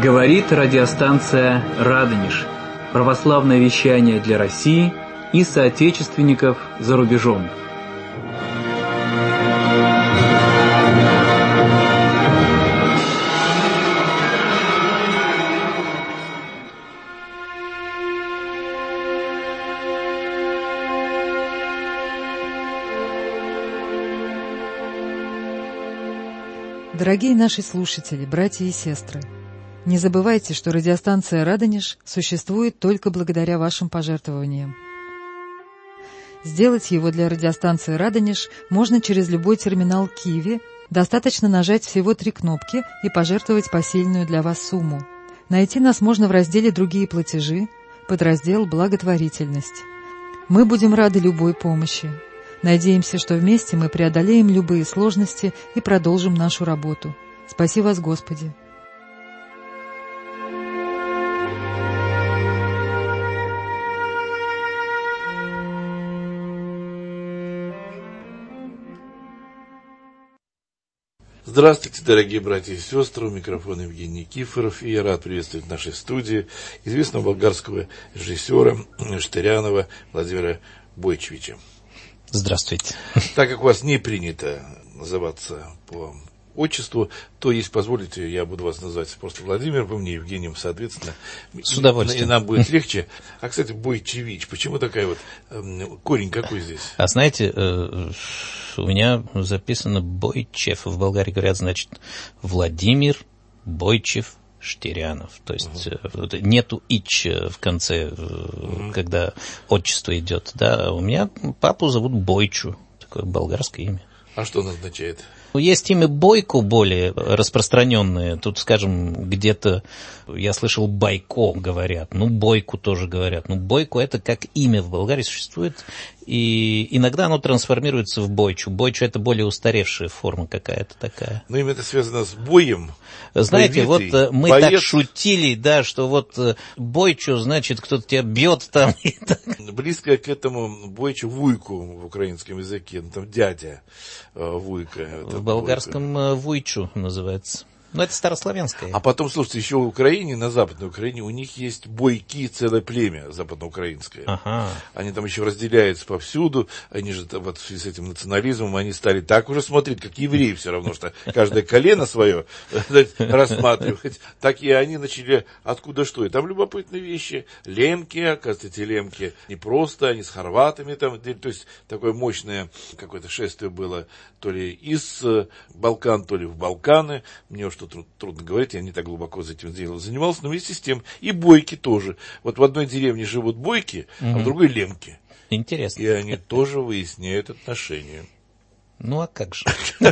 Говорит радиостанция «Радонеж». Православное вещание для России и соотечественников за рубежом. Дорогие наши слушатели, братья и сестры, не забывайте, что радиостанция «Радонеж» существует только благодаря вашим пожертвованиям. Сделать его для радиостанции «Радонеж» можно через любой терминал Киви, достаточно нажать всего 3 кнопки и пожертвовать посильную для вас сумму. Найти нас можно в разделе «Другие платежи», подраздел «Благотворительность». Мы будем рады любой помощи. Надеемся, что вместе мы преодолеем любые сложности и продолжим нашу работу. Спаси вас, Господи! Здравствуйте, дорогие братья и сестры, у микрофона Евгений Никифоров, и я рад приветствовать в нашей студии известного болгарского режиссера Штырянова Владимира Бойчевича. Здравствуйте. Так как у вас не принято называться по отчеству, то, если позволите, я буду вас называть просто Владимир, вы мне Евгением, соответственно. С удовольствием. И нам будет легче. А, кстати, Бойчевич, почему такая вот, корень какой здесь? А знаете, у меня записано Бойчев. В Болгарии говорят, значит, Владимир Бойчев Штырянов. То есть нету ич в конце, когда отчество идет. Да, у меня папу зовут Бойчу. Такое болгарское имя. А что он означает? Есть имя Бойко более распространенное. Тут, скажем, где-то, я слышал, Байко говорят. Бойку тоже говорят. Бойко это как имя в Болгарии существует. И иногда оно трансформируется в Бойчу. Бойчу это более устаревшая форма какая-то такая. Но имя это связано с боем. Знаете, боевитый, вот мы боец. так шутили, да, что вот Бойчу, значит, кто-то тебя бьет там. И так. Близко к этому Бойчу вуйку в украинском языке. Там дядя вуйка. В болгарском вуйчу называется. Это старославянское. А потом, слушайте, еще в Украине, на Западной Украине, у них есть бойки, целое племя западноукраинское. Ага. Они там еще разделяются повсюду, они же вот в связи с этим национализмом, они стали так уже смотреть, как евреи все равно, что каждое колено свое рассматривать, так и они начали откуда что. И там любопытные вещи. Лемки, оказывается, эти лемки не просто, они с хорватами там, то есть такое мощное какое-то шествие было, то ли из Балкан, то ли в Балканы. Мне уж что трудно говорить, я не так глубоко за этим делом занимался, но вместе с тем и бойки тоже. Вот в одной деревне живут бойки, а в другой лемки. Интересно. И они тоже выясняют отношения. А как же?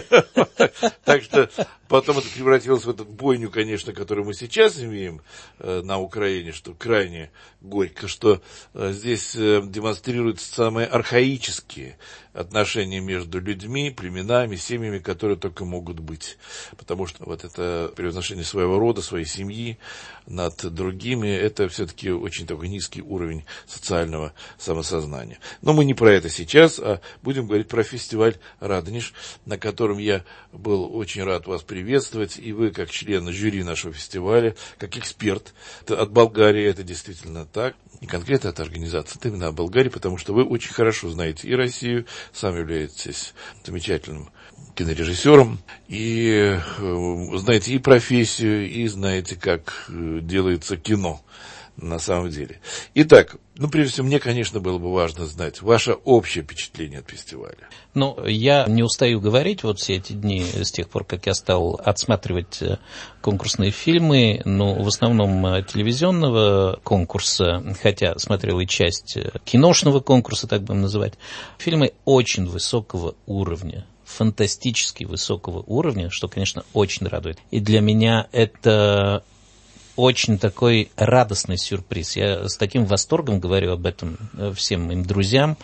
Так что потом это превратилось в эту бойню, конечно, которую мы сейчас имеем на Украине, что крайне горько, что здесь демонстрируются самые архаические отношения между людьми, племенами, семьями, которые только могут быть. Потому что вот это превозношение своего рода, своей семьи над другими, это все-таки очень такой низкий уровень социального самосознания. Но мы не про это сейчас, а будем говорить про фестиваль «Радонеж», на котором я был очень рад вас приветствовать. И вы, как член жюри нашего фестиваля, как эксперт от Болгарии, это действительно так. Не конкретно от организации, это именно о Болгарии, потому что вы очень хорошо знаете и Россию, сами являетесь замечательным кинорежиссером, и знаете и профессию, и знаете, как делается кино на самом деле. Итак, прежде всего, мне, конечно, было бы важно знать ваше общее впечатление от фестиваля. Я не устаю говорить вот все эти дни, с тех пор, как я стал отсматривать конкурсные фильмы, в основном телевизионного конкурса, хотя смотрел и часть киношного конкурса, так будем называть. Фильмы очень высокого уровня, фантастически высокого уровня, что, конечно, очень радует. И для меня это очень такой радостный сюрприз. Я с таким восторгом говорю об этом всем моим друзьям,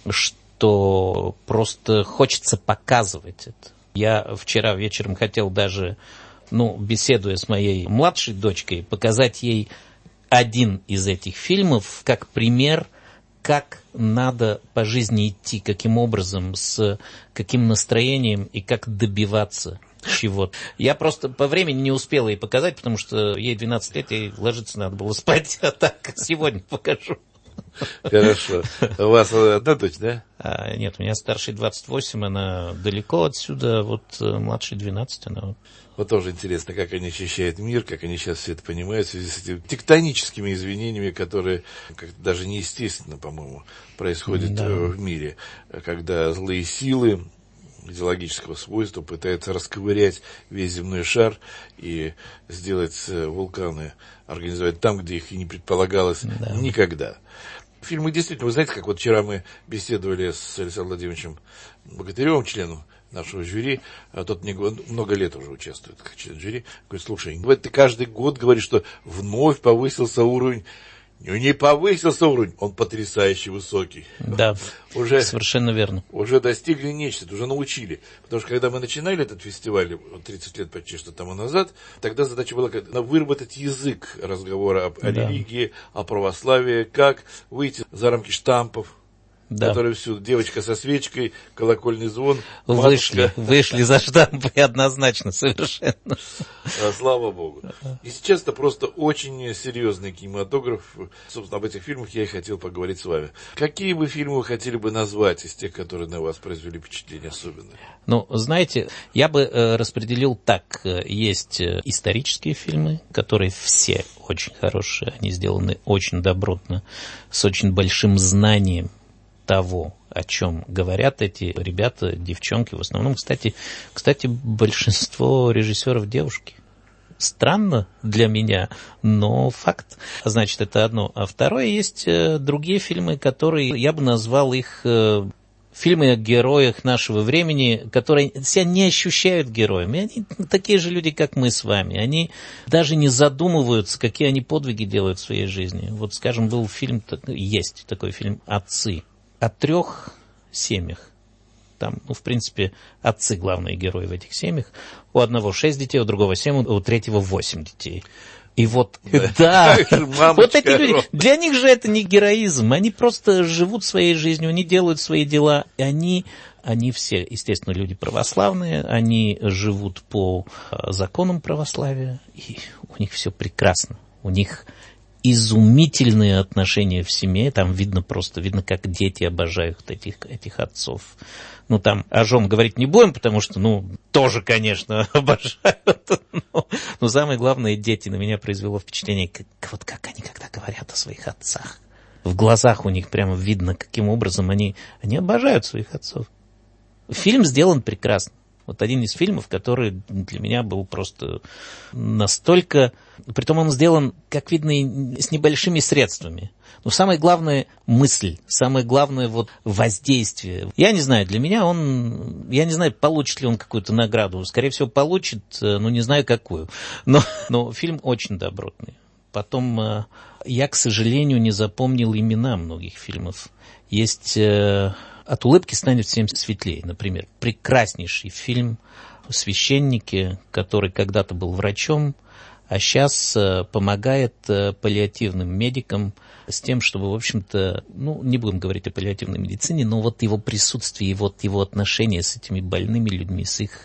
что просто хочется показывать это. Я вчера вечером хотел даже, беседуя с моей младшей дочкой, показать ей один из этих фильмов как пример, как надо по жизни идти, каким образом, с каким настроением и как добиваться чего-то. Я просто по времени не успел ей показать, потому что ей 12 лет, ей ложиться надо было спать, а так сегодня покажу. Хорошо. У вас одна дочь, да? Нет, у меня старшей 28, она далеко отсюда, вот младшей 12, она... Вот тоже интересно, как они ощущают мир, как они сейчас все это понимают в связи с этими тектоническими изменениями, которые даже неестественно, по-моему, происходят в мире, когда злые силы идеологического свойства пытаются расковырять весь земной шар и сделать вулканы, организовать там, где их и не предполагалось никогда. Фильмы действительно, вы знаете, как вот вчера мы беседовали с Александром Владимировичем Богатыревым, членом нашего жюри, а тот мне много лет уже участвует как член жюри, говорит, слушай, ты каждый год говоришь, что вновь повысился уровень. Не повысился уровень, он потрясающе высокий. Да, уже, совершенно верно. Уже достигли нечто, уже научили. Потому что когда мы начинали этот фестиваль 30 лет почти что тому назад, тогда задача была выработать язык разговора о религии, о православии, как выйти за рамки штампов, которые всюду. Девочка со свечкой, колокольный звон. Вышли за штампы однозначно, совершенно. Слава Богу. И сейчас это просто очень серьезный кинематограф. Собственно, об этих фильмах я и хотел поговорить с вами. Какие бы фильмы вы хотели бы назвать из тех, которые на вас произвели впечатление особенное? Ну, знаете, я бы распределил так. Есть исторические фильмы, которые все очень хорошие. Они сделаны очень добротно, с очень большим знанием того, о чем говорят эти ребята, девчонки. В основном, кстати, большинство режиссеров девушки. Странно для меня, но факт. Значит, это одно. А второе, есть другие фильмы, которые, я бы назвал их фильмы о героях нашего времени, которые себя не ощущают героями. Они такие же люди, как мы с вами. Они даже не задумываются, какие они подвиги делают в своей жизни. Вот, скажем, был фильм, есть такой фильм «Отцы». О 3 семьях. Там, в принципе, отцы главные герои в этих семьях. У одного 6 детей, у другого 7, у третьего 8 детей. И вот, вот эти люди, для них же это не героизм. Они просто живут своей жизнью, они делают свои дела. И они все, естественно, люди православные, они живут по законам православия, и у них все прекрасно. У них изумительные отношения в семье, там видно, как дети обожают этих отцов. Ну, там о жен говорить не будем, потому что, тоже, конечно, обожают. Но самое главное, дети. На меня произвело впечатление, как они когда говорят о своих отцах. В глазах у них прямо видно, каким образом они обожают своих отцов. Фильм сделан прекрасно. Вот один из фильмов, который для меня был просто настолько... Притом он сделан, как видно, с небольшими средствами. Но самое главное – мысль, самое главное – воздействие. Я не знаю, для меня я не знаю, получит ли он какую-то награду. Скорее всего, получит, но не знаю, какую. Но фильм очень добротный. Потом я, к сожалению, не запомнил имена многих фильмов. Есть... «От улыбки станет всем светлее», например. Прекраснейший фильм о священнике, который когда-то был врачом, а сейчас помогает паллиативным медикам с тем, чтобы, в общем-то, не будем говорить о паллиативной медицине, но вот его присутствие, его отношения с этими больными людьми, с их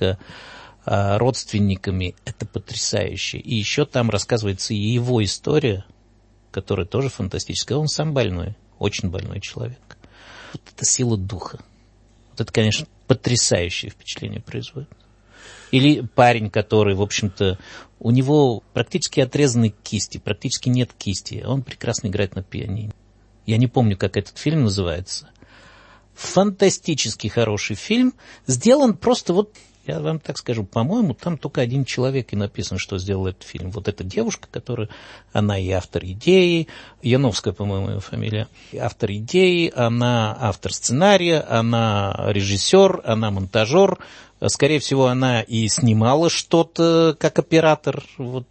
родственниками, это потрясающе. И еще там рассказывается и его история, которая тоже фантастическая. Он сам больной, очень больной человек. Вот это сила духа. Вот это, конечно, потрясающее впечатление производит. Или парень, который, в общем-то, у него практически отрезаны кисти, практически нет кисти. Он прекрасно играет на пианино. Я не помню, как этот фильм называется. Фантастически хороший фильм. Сделан просто я вам так скажу, по-моему, там только один человек и написан, что сделал этот фильм. Вот эта девушка, она и автор идеи, Яновская, по-моему, ее фамилия, автор идеи, она автор сценария, она режиссер, она монтажер. Скорее всего, она и снимала что-то как оператор.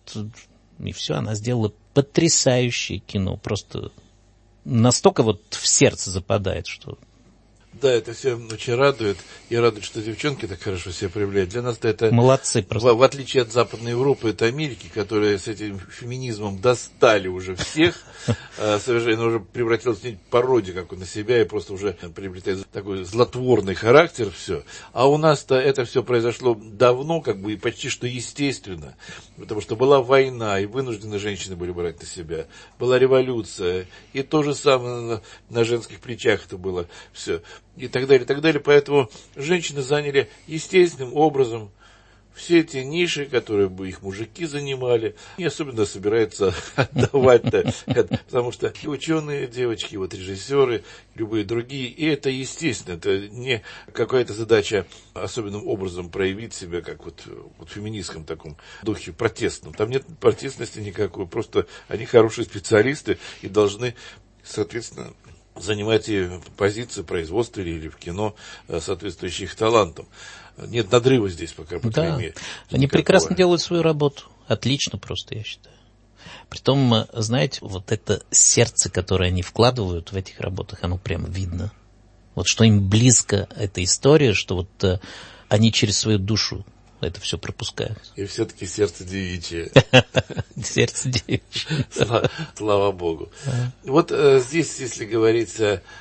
И все, она сделала потрясающее кино. Просто настолько в сердце западает, что... Да, это все очень радует. И радует, что девчонки так хорошо себя проявляют. Для нас это... Молодцы просто. В отличие от Западной Европы, это Америки, которые с этим феминизмом достали уже всех. Совершенно уже превратилась в пародию как на себя и просто уже приобретает такой злотворный характер все. А у нас-то это все произошло давно, как бы, и почти что естественно. Потому что была война, и вынуждены женщины были брать на себя. Была революция, и то же самое на женских плечах это было все. И так далее, и так далее. Поэтому женщины заняли естественным образом все те ниши, которые бы их мужики занимали, не особенно собираются отдавать-то, потому что и ученые девочки, вот режиссеры, любые другие, и это естественно, это не какая-то задача особенным образом проявить себя, как вот в феминистском таком духе протестном. Там нет протестности никакой, просто они хорошие специалисты и должны, соответственно, занимать и позиции производства или в кино, соответствующие их талантам. Нет надрыва здесь, по крайней мере. Они прекрасно делают свою работу. Отлично просто, я считаю. Притом, знаете, вот это сердце, которое они вкладывают в этих работах, оно прям видно. Вот что им близко эта история, что вот они через свою душу это все пропускают. И все-таки сердце девичье. Сердце девичье. Слава Богу. Вот здесь, если говорить,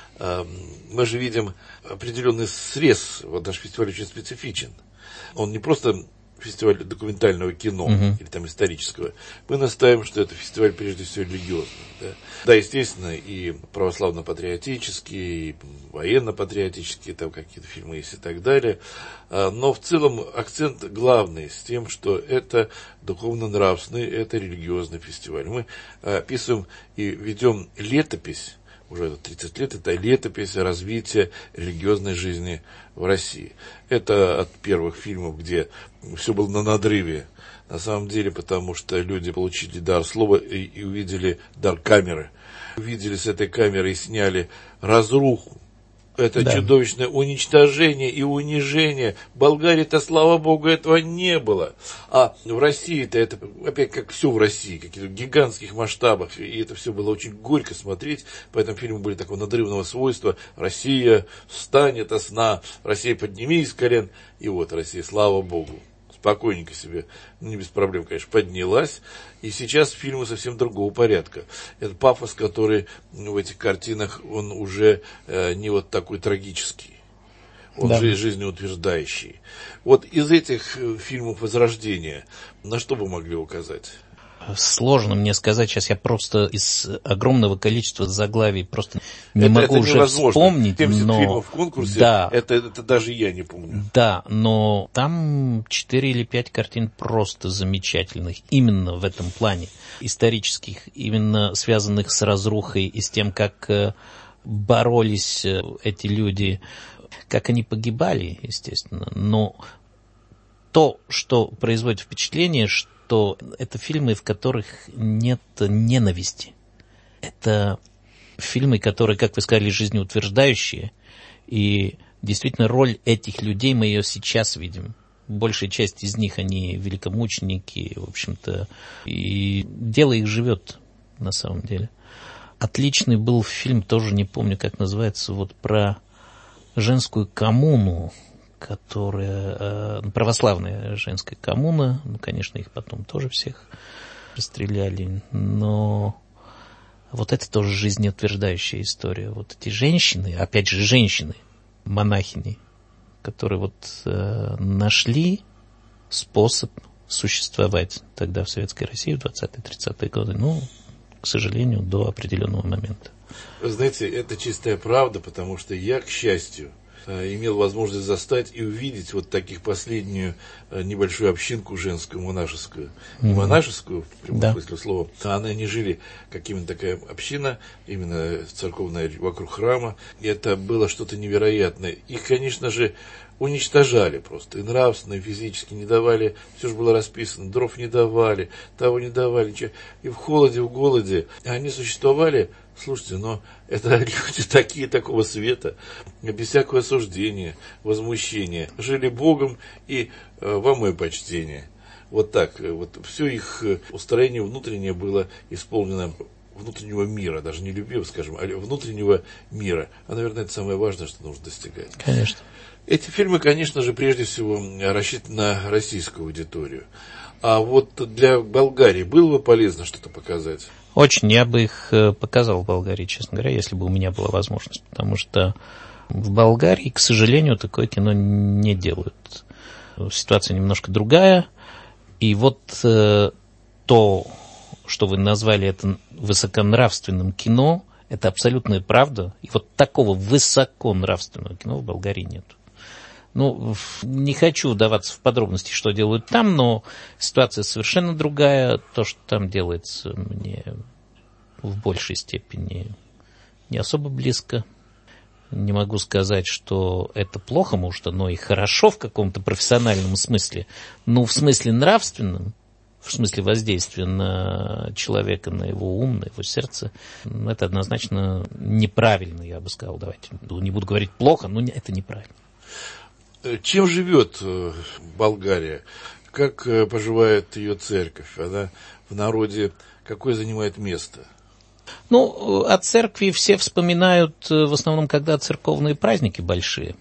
мы же видим определенный срез. Вот наш фестиваль очень специфичен. Он не просто фестиваль документального кино или там исторического. Мы настаиваем, что это фестиваль прежде всего религиозный. Да, естественно, и православно-патриотический, и военно-патриотические, там какие-то фильмы есть и так далее. Но в целом акцент главный с тем, что это духовно-нравственный, это религиозный фестиваль. Мы описываем и ведем летопись, уже 30 лет, это летопись развития религиозной жизни в России. Это от первых фильмов, где все было на надрыве, на самом деле, потому что люди получили дар слова и увидели дар камеры. Увидели с этой камерой и сняли разруху. Это чудовищное уничтожение и унижение. В Болгарии-то, слава богу, этого не было. А в России-то это, опять как все в России, каких-то гигантских масштабах. И это все было очень горько смотреть. Поэтому фильмы были такого надрывного свойства. Россия, встань ото сна. Россия, поднимись с колен. И вот Россия, слава богу, спокойненько себе, не без проблем, конечно, поднялась. И сейчас фильмы совсем другого порядка. Этот пафос, который в этих картинах, он уже не вот такой трагический. Он же жизнеутверждающий. Вот из этих фильмов Возрождения на что вы могли указать? Сложно мне сказать, сейчас я просто из огромного количества заглавий просто не могу уже вспомнить. 70 но... фильмов в конкурсе, это даже я не помню. Да, но там 4 или 5 картин просто замечательных, именно в этом плане, исторических, именно связанных с разрухой и с тем, как боролись эти люди, как они погибали, естественно. Но то, что производит впечатление, что это фильмы, в которых нет ненависти. Это фильмы, которые, как вы сказали, жизнеутверждающие. И действительно роль этих людей мы ее сейчас видим. Большая часть из них, они великомученики, в общем-то. И дело их живет, на самом деле. Отличный был фильм, тоже не помню, как называется, вот про женскую коммуну, которая православная женская коммуна, ну, конечно, их потом тоже всех расстреляли, но вот это тоже жизнеутверждающая история. Вот эти женщины, опять же, женщины, монахини, которые вот нашли способ существовать тогда в Советской России в 20-30-е годы, ну, к сожалению, до определенного момента. Вы знаете, это чистая правда, потому что я, к счастью, имел возможность застать и увидеть вот таких последнюю небольшую общинку женскую, монашескую. Не монашескую, в прямом смысле слова, а они жили как именно такая община, именно церковная, вокруг храма. И это было что-то невероятное. Их, конечно же, уничтожали просто. И нравственно, и физически не давали. Все же было расписано. Дров не давали, того не давали. Ничего. И в холоде, в голоде. Они существовали. Слушайте, но это люди такие, такого света, без всякого осуждения, возмущения. Жили Богом, и вам мое почтение. Вот так. Вот все их устроение внутреннее было исполнено внутреннего мира, даже не любви, скажем, а внутреннего мира. А, наверное, это самое важное, что нужно достигать. Конечно. Эти фильмы, конечно же, прежде всего рассчитаны на российскую аудиторию. А вот для Болгарии было бы полезно что-то показать? Очень. Я бы их показал в Болгарии, честно говоря, если бы у меня была возможность. Потому что в Болгарии, к сожалению, такое кино не делают. Ситуация немножко другая. И вот то, что вы назвали это высоконравственным кино, это абсолютная правда. И вот такого высоконравственного кино в Болгарии нет. Ну, не хочу вдаваться в подробности, что делают там, но ситуация совершенно другая. То, что там делается, мне в большей степени не особо близко. Не могу сказать, что это плохо, может, оно и хорошо в каком-то профессиональном смысле, но в смысле нравственном, в смысле воздействия на человека, на его ум, на его сердце, это однозначно неправильно, я бы сказал. Давайте не буду говорить плохо, но это неправильно. Чем живет Болгария? Как поживает ее церковь? Она в народе какое занимает место? Ну, о церкви все вспоминают в основном, когда церковные праздники большие.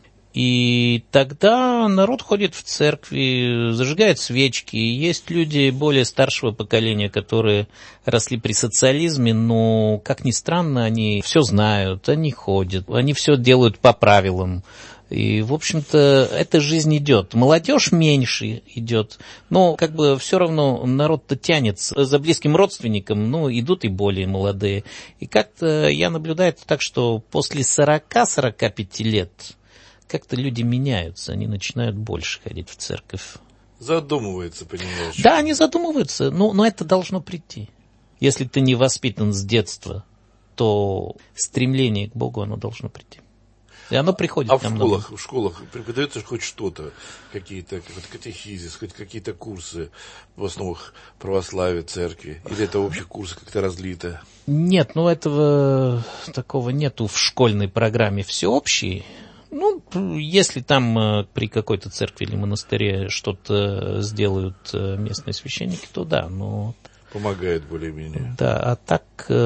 И тогда народ ходит в церкви, зажигает свечки. Есть люди более старшего поколения, которые росли при социализме, но, как ни странно, они все знают, они ходят, они все делают по правилам. И, в общем-то, эта жизнь идет. Молодежь меньше идет, но как бы все равно народ-то тянется за близким родственником, ну, идут и более молодые. И как-то я наблюдаю так, что после 40-45 лет как-то люди меняются, они начинают больше ходить в церковь. Задумываются, понимаешь? Да, они задумываются, но это должно прийти. Если ты не воспитан с детства, то стремление к Богу, оно должно прийти. И оно приходит в намного. В школах преподается хоть что-то, какой-то катехизис, хоть какие-то курсы в основах православия, церкви? Или это общие курсы как-то разлито? Нет, этого такого нету в школьной программе всеобщей. Ну, если там при какой-то церкви или монастыре что-то сделают местные священники, то да, но... Помогает более-менее. Да, а так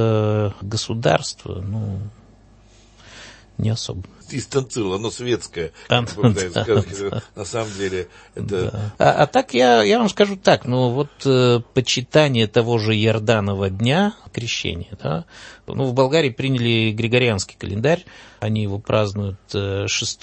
государство, не особо. Дистанцировано, оно светское. Да. На самом деле это... Да. А так я вам скажу так, почитание того же Иорданова дня, крещения, да, в Болгарии приняли григорианский календарь, они его празднуют 6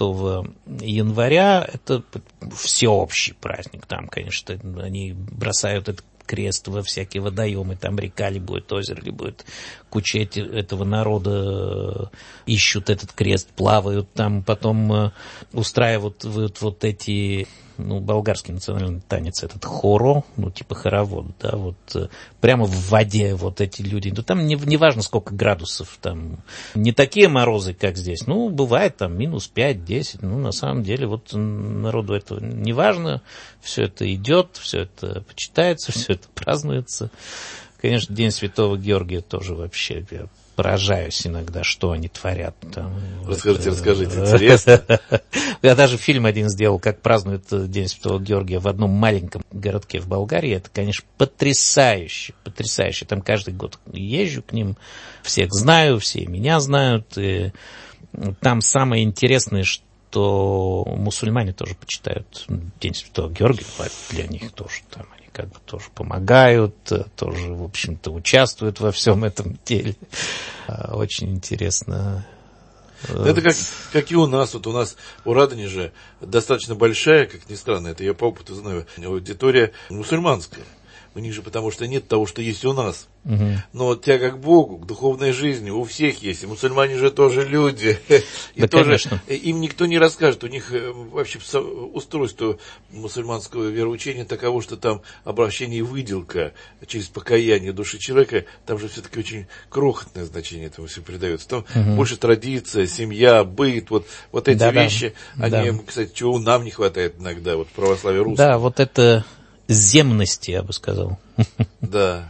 января, это всеобщий праздник, там, конечно, они бросают этот крест во всякие водоемы, там река ли будет, озеро ли будет, куча этого народа ищут этот крест, плавают там, потом устраивают вот эти, болгарский национальный танец, этот хоро, типа хоровод, да, прямо в воде вот эти люди, там не важно сколько градусов, там не такие морозы, как здесь, бывает там минус 5-10, на самом деле народу этого не важно, все это идет, все это почитается, все это празднуется. Конечно, День Святого Георгия тоже вообще, я поражаюсь иногда, что они творят. Расскажите, интересно. Я даже фильм один сделал, как празднуют День Святого Георгия в одном маленьком городке в Болгарии. Это, конечно, потрясающе, потрясающе. Там каждый год езжу к ним, всех знаю, все меня знают. И там самое интересное, что мусульмане тоже почитают День Святого Георгия, для них тоже там они как бы тоже помогают, тоже, в общем-то, участвуют во всем этом деле. Очень интересно. Это как и у нас. У нас у Радонежа достаточно большая, как ни странно, это я по опыту знаю, аудитория мусульманская. У них же потому что нет того, что есть у нас. Угу. Но тяга к Богу, к духовной жизни у всех есть. И мусульмане же тоже люди. И да, тоже конечно. Им никто не расскажет. У них вообще устройство мусульманского вероучения таково, что там обращение и выделка через покаяние души человека, там же все-таки очень крохотное значение этому все придается. Там больше традиция, семья, быт, вот эти вещи, они, кстати, чего нам не хватает иногда, в православии русском. Да, это земности, я бы сказал. Да.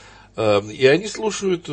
И они слушают,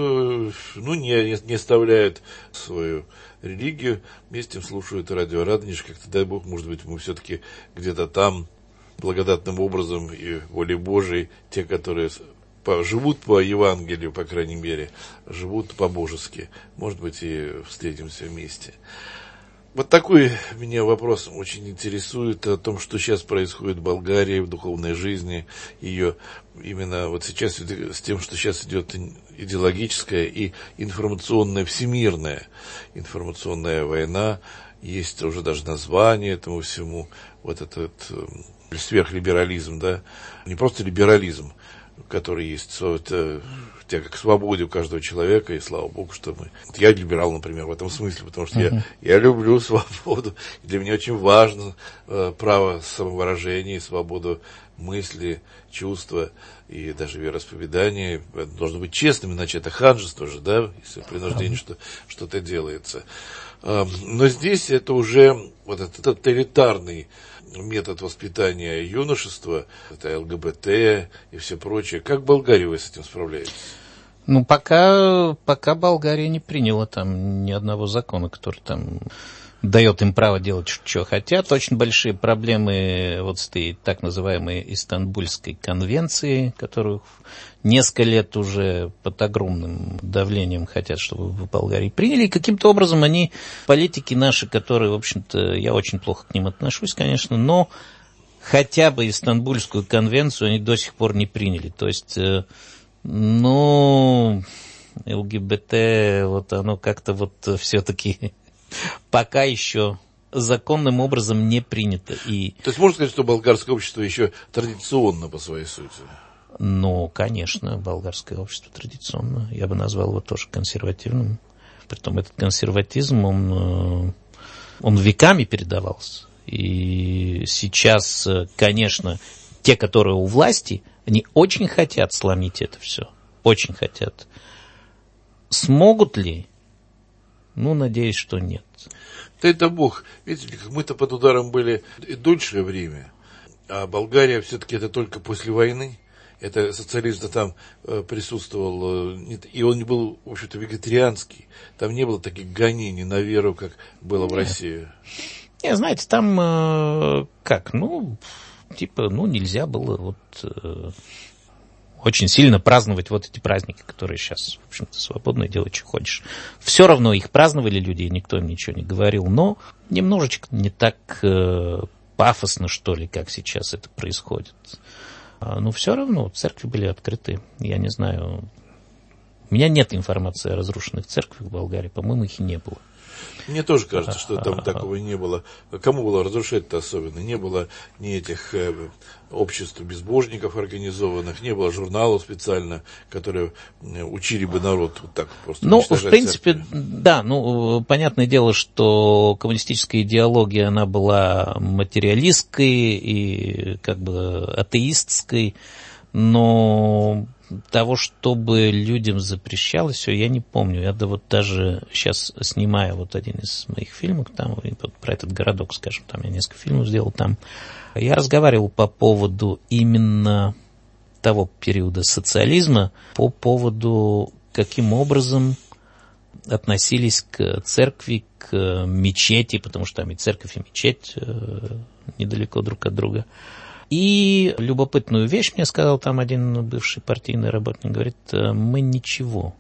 не оставляют свою религию, вместе слушают радио Радонеж, как-то, дай Бог, может быть, мы все-таки где-то там благодатным образом и волей Божией, те, которые живут по Евангелию, по крайней мере, живут по-божески. Может быть, и встретимся вместе. Вот такой меня вопрос очень интересует о том, что сейчас происходит в Болгарии, в духовной жизни ее. Именно вот сейчас с тем, что сейчас идет идеологическая и информационная, всемирная информационная война. Есть уже даже название этому всему. Вот этот сверхлиберализм, да. Не просто либерализм, который есть тяга к свободе у каждого человека, и слава богу, что мы... Я либерал, например, в этом смысле, потому что я люблю свободу, и для меня очень важно право самовыражения, свободу мысли, чувства и даже вероисповедания. Это должно быть честным, иначе это ханжество же, да, если принуждение что-то делается. Но здесь это уже вот этот тоталитарный метод воспитания юношества, это ЛГБТ и все прочее. Как в Болгарии вы с этим справляетесь? Ну, пока Болгария не приняла там ни одного закона, который там дает им право делать, что хотят. Очень большие проблемы вот с этой так называемой Истанбульской конвенцией, которую несколько лет уже под огромным давлением хотят, чтобы в Болгарии приняли. И каким-то образом они, политики наши, которые, в общем-то, я очень плохо к ним отношусь, конечно, но хотя бы Истанбульскую конвенцию они до сих пор не приняли. То есть, ЛГБТ, вот оно как-то вот все-таки пока еще законным образом не принято. То есть можно сказать, что болгарское общество еще традиционно по своей сути? Ну, конечно, болгарское общество традиционно. Я бы назвал его тоже консервативным. Притом этот консерватизм, он веками передавался. И сейчас, конечно, те, которые у власти, они очень хотят сломить это все. Очень хотят. Смогут ли? Ну, надеюсь, что нет. Да это Бог. Видите, мы-то под ударом были и дольшее время, а Болгария все-таки это только после войны. Это социализм там присутствовал, и он не был, в общем-то, вегетарианский. Там не было таких гонений на веру, как было в России. Не, знаете, там нельзя было очень сильно праздновать вот эти праздники, которые сейчас, в общем-то, свободно делать, что хочешь. Все равно их праздновали люди, и никто им ничего не говорил, но немножечко не так пафосно, что ли, как сейчас это происходит. Но все равно церкви были открыты. Я не знаю, у меня нет информации о разрушенных церквях в Болгарии, по-моему, их и не было. Мне тоже кажется, что там такого не было. Кому было разрушать-то особенно? Не было ни этих обществ безбожников организованных, не было журналов специально, которые учили бы народ вот так просто. Ну, в принципе, церкви. Да, понятное дело, что коммунистическая идеология, она была материалистской и как бы атеистской, но того, чтобы людям запрещалось все, я не помню. Я даже сейчас снимаю вот один из моих фильмов, там, про этот городок, скажем, там я несколько фильмов сделал там. Я разговаривал по поводу именно того периода социализма, по поводу, каким образом относились к церкви, к мечети, потому что там и церковь, и мечеть недалеко друг от друга. И любопытную вещь мне сказал там один бывший партийный работник, говорит, мы ничего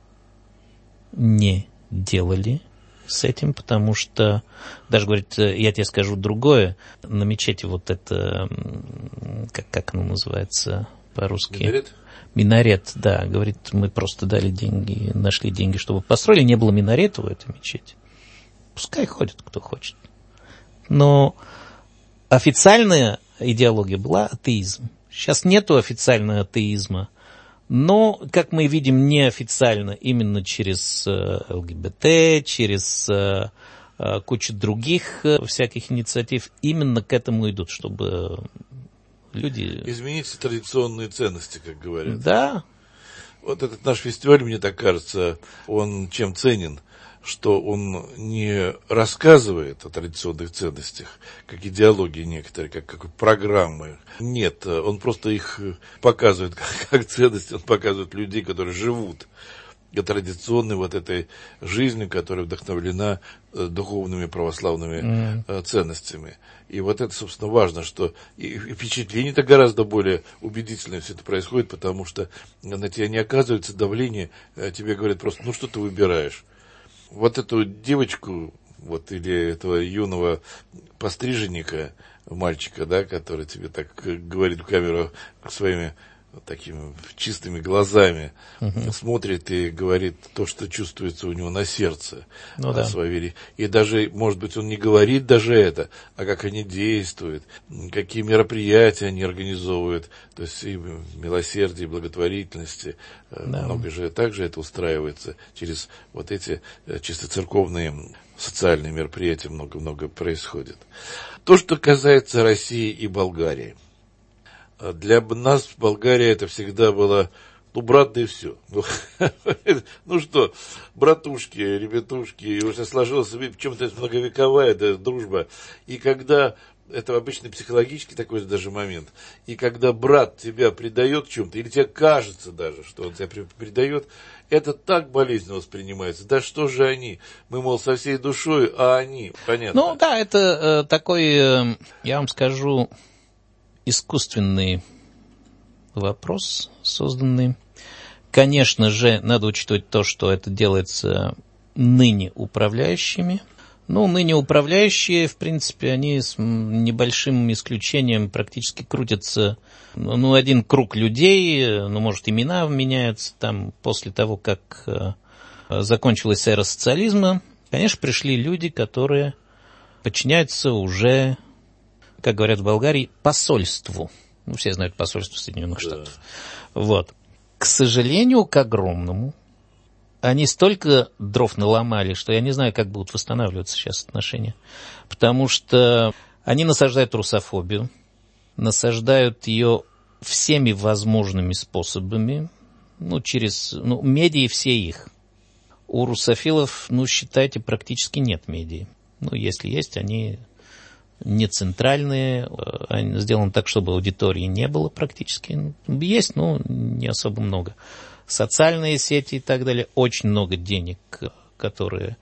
не делали с этим, потому что, даже говорит, я тебе скажу другое, на мечети вот это, как оно называется по-русски? Минарет? Минарет, да, говорит, мы просто дали деньги, нашли деньги, чтобы построили, не было минарета в этой мечети. Пускай ходит, кто хочет. Но официальная идеология была атеизм. Сейчас нету официального атеизма, но, как мы видим, неофициально, именно через ЛГБТ, через кучу других всяких инициатив, именно к этому идут, чтобы люди... Изменить традиционные ценности, как говорят. Да. Вот этот наш фестиваль, мне так кажется, он чем ценен? Что он не рассказывает о традиционных ценностях, как идеологии некоторые, как программы. Нет, он просто их показывает как ценности, он показывает людей, которые живут традиционной вот этой жизнью, которая вдохновлена духовными православными ценностями. И вот это, собственно, важно, что и впечатление-то гораздо более убедительное все это происходит, потому что на тебя не оказывается давление, тебе говорят просто, ну что ты выбираешь? Вот эту девочку, вот, или этого юного постриженника, мальчика, да, который тебе так говорит в камеру своими такими чистыми глазами, смотрит и говорит то, что чувствуется у него на сердце, о своей вере. И даже, может быть, он не говорит даже это, а как они действуют, какие мероприятия они организовывают, то есть и милосердие, и благотворительности, много же также это устраивается через вот эти чисто церковные социальные мероприятия, много-много происходит. То, что касается России и Болгарии. Для нас Болгария это всегда было, брат, да и все. Ну что, братушки, ребятушки, и уже сложилась, причем это многовековая дружба. И когда, это обычно психологический такой даже момент, и когда брат тебя предает в чем-то, или тебе кажется даже, что он тебя предает, это так болезненно воспринимается. Да что же они? Мы, мол, со всей душой, а они, понятно. Ну да, это такой, я вам скажу, искусственный вопрос, созданный. Конечно же, надо учитывать то, что это делается ныне управляющими. Ну, ныне управляющие, в принципе, они с небольшим исключением практически крутятся, один круг людей, может, имена меняются там после того, как закончилась эра социализма. Конечно, пришли люди, которые подчиняются уже, как говорят в Болгарии, посольству. Все знают посольство Соединенных Штатов. Вот. К сожалению, к огромному, они столько дров наломали, что я не знаю, как будут восстанавливаться сейчас отношения. Потому что они насаждают русофобию, насаждают ее всеми возможными способами, через, медиа все их. У русофилов, считайте, практически нет медиа. Если есть, они не центральные, они сделаны так, чтобы аудитории не было практически. Есть, но не особо много. Социальные сети и так далее, очень много денег, которые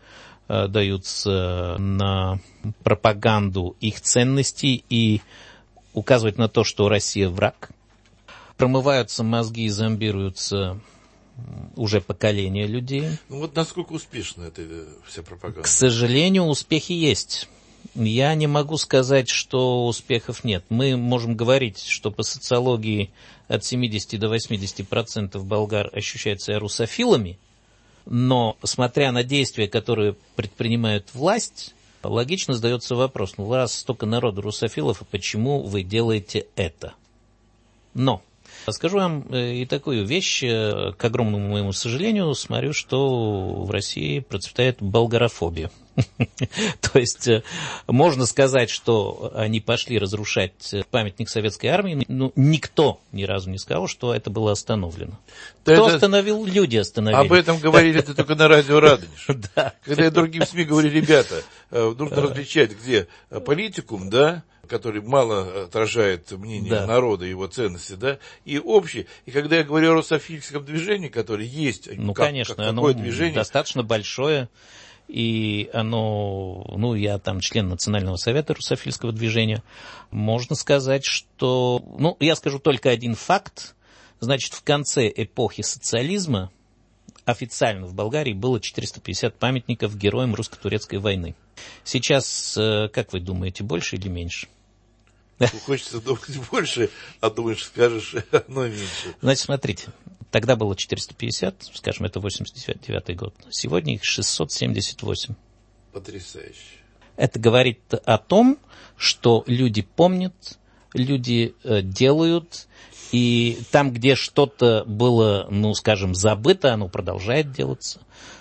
даются на пропаганду их ценностей и указывать на то, что Россия враг. Промываются мозги и зомбируются уже поколения людей. Насколько успешна эта вся пропаганда? К сожалению, успехи есть. Я не могу сказать, что успехов нет. Мы можем говорить, что по социологии от 70 до 80% болгар ощущают себя русофилами, но, смотря на действия, которые предпринимает власть, логично задается вопрос, раз столько народу русофилов, а почему вы делаете это? Но скажу вам и такую вещь, к огромному моему сожалению, смотрю, что в России процветает болгарофобия. То есть можно сказать, что они пошли разрушать памятник советской армии, но никто ни разу не сказал, что это было остановлено. Кто остановил? Люди остановили. Об этом говорили только на радио Радонеж. Когда я другим СМИ говорю, ребята, нужно различать, где политикум, который мало отражает мнение народа, его ценности, и общий. И когда я говорю о русофильском движении, которое есть, конечно, оно движение, достаточно большое. И оно, я там член Национального совета русофильского движения, можно сказать, что, я скажу только один факт, значит, в конце эпохи социализма официально в Болгарии было 450 памятников героям русско-турецкой войны. Сейчас, как вы думаете, больше или меньше? Хочется думать больше, а думаешь, скажешь, оно меньше. Значит, смотрите. Тогда было 450, скажем, это 89 год. Сегодня их 678. Потрясающе. Это говорит о том, что люди помнят, люди делают, и там, где что-то было, забыто, оно продолжает делаться.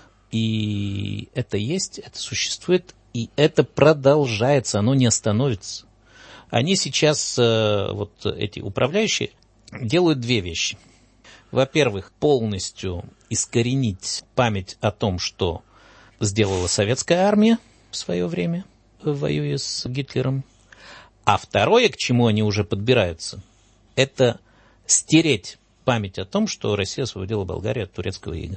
И это есть, это существует, и это продолжается, оно не остановится. Они сейчас, эти управляющие, делают две вещи. Во-первых, полностью искоренить память о том, что сделала советская армия в свое время, воюя с Гитлером. А второе, к чему они уже подбираются, это стереть память о том, что Россия освободила Болгарию от турецкого ига.